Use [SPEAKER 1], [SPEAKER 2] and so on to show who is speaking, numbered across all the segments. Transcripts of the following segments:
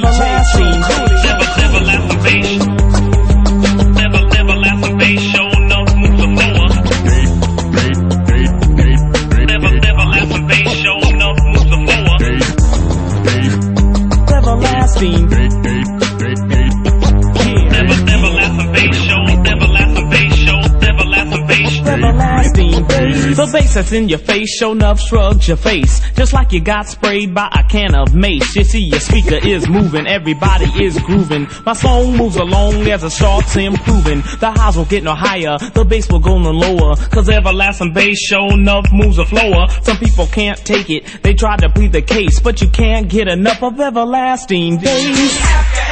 [SPEAKER 1] everlasting.
[SPEAKER 2] Everlasting bass. Everlasting bass show enough moves the floor. Everlasting bass show enough moves the floor.
[SPEAKER 1] Everlasting.
[SPEAKER 2] Everlasting bass show. Everlasting bass show. Everlasting bass.
[SPEAKER 1] Everlasting bass. The bass that's in your face, show enough shrugs your face, just like you got sprayed by a can of mace. You see, your speaker is moving, everybody is grooving. My song moves along as the charts improving. The highs will get no higher, the bass will go no lower, cause everlasting bass show enough moves the floor. Some people can't take it, they try to plead the case, but you can't get enough of everlasting bass.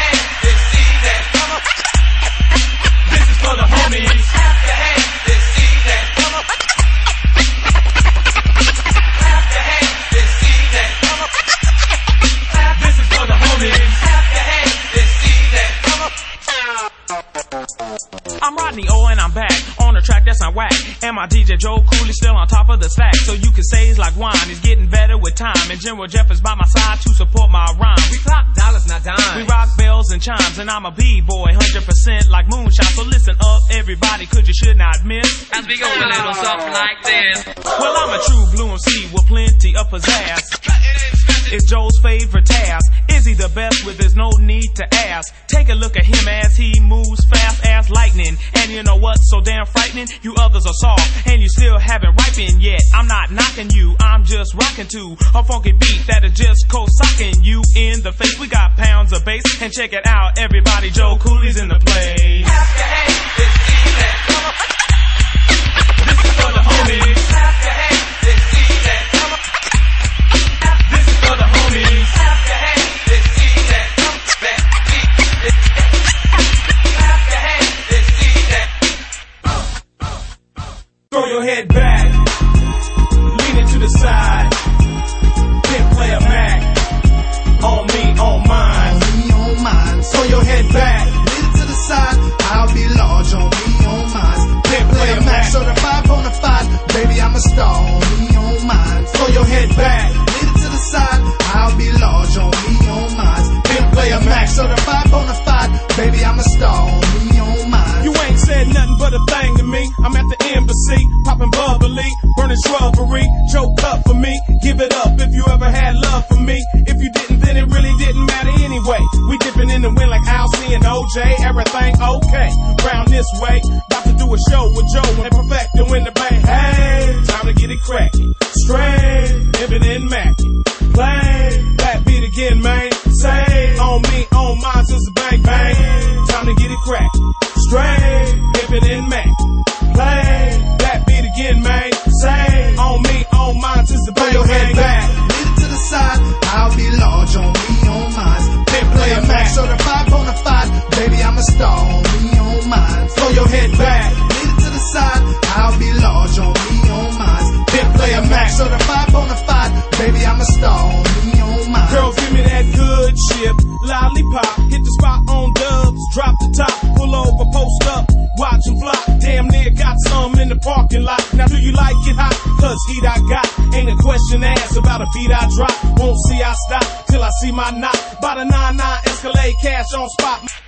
[SPEAKER 3] I'm Rodney O and I'm back on a track that's not whack. And my DJ Joe Cooley still on top of the stack. So you can say he's like wine, he's getting better with time. And General Jeff is by my side to support my rhyme. We clock dollars, not dimes. We rock bells and chimes. And I'm a B-boy, 100% like moonshine. So listen up, everybody, cause you should not miss
[SPEAKER 2] As we go a little something like this.
[SPEAKER 3] Well, I'm a true blue MC with plenty of pizzazz. It's Joe's favorite task. Is he the best with there's no need to ask? Take a look at him as he moves fast as lightning. And you know what's so damn frightening? You others are soft and you still haven't ripened yet. I'm not knocking you, I'm just rocking to a funky beat that is just co-socking you in the face. We got pounds of bass and check it out, everybody, Joe Cooley's in the place.
[SPEAKER 2] Clap your hands, let's see that.
[SPEAKER 3] This is for the homies.
[SPEAKER 2] Clap your hands, let's see that.
[SPEAKER 3] This is for the homies.
[SPEAKER 2] Clap your hands, let's see that. Clap your hands, let's see that.
[SPEAKER 3] Throw your head back, lean it to the side, then play a Mac. On me, on mine.
[SPEAKER 4] On me, on mine.
[SPEAKER 3] Throw your head back,
[SPEAKER 4] Lean it to the side, I'll be large. On me, on mine.
[SPEAKER 3] then play a Mac.
[SPEAKER 4] Certified bonafide, baby, I'm a star. On me, on mine.
[SPEAKER 3] Throw your head back,
[SPEAKER 4] Lean it to the side, I'll be large. On me, on mine.
[SPEAKER 3] then play a Mac.
[SPEAKER 4] Certified bonafide, baby, I'm a star. On me, on mine.
[SPEAKER 3] You ain't said nothing but a thing to me. I'm at the embassy, popping bubbly, burning shrubbery. Joe cut for me, give it up if you ever had love for me. If you didn't, then it really didn't matter anyway. We dipping in the wind like Alcee and OJ, everything okay. Round this way, about to do a show with Joe and perfect and win the bang. Hey, time to get it cracking, straight, living in Mackin'. Play that beat again, man. Say on me, on mine, since the bang bang. Time to get it cracking, straight, living in Mackin'. Play that beat again, man. Say on me, on mine, since the bang bang.
[SPEAKER 4] Lean it to the side, I'll be large. On me, on mine.
[SPEAKER 3] Then play a Mac.
[SPEAKER 4] Certified bonafide, baby, I'm a star. On me, on mine.
[SPEAKER 3] Throw your head back,
[SPEAKER 4] Lean it to the side, I'll be large. On me, on mine.
[SPEAKER 3] then play a Mac.
[SPEAKER 4] Certified bonafide, baby, I'm a star. On me, on mine.
[SPEAKER 3] Girl, give me that good shit, lollipop. Hit the spot on dubs, drop the top, pull over, post up, watch them fly. Damn near got some in the parking lot. Now do you like it hot? Cause heat I got. Ain't a question asked about a beat I drop. Won't see I stop till I see my knock. By the 99 Escalade, cash on spot.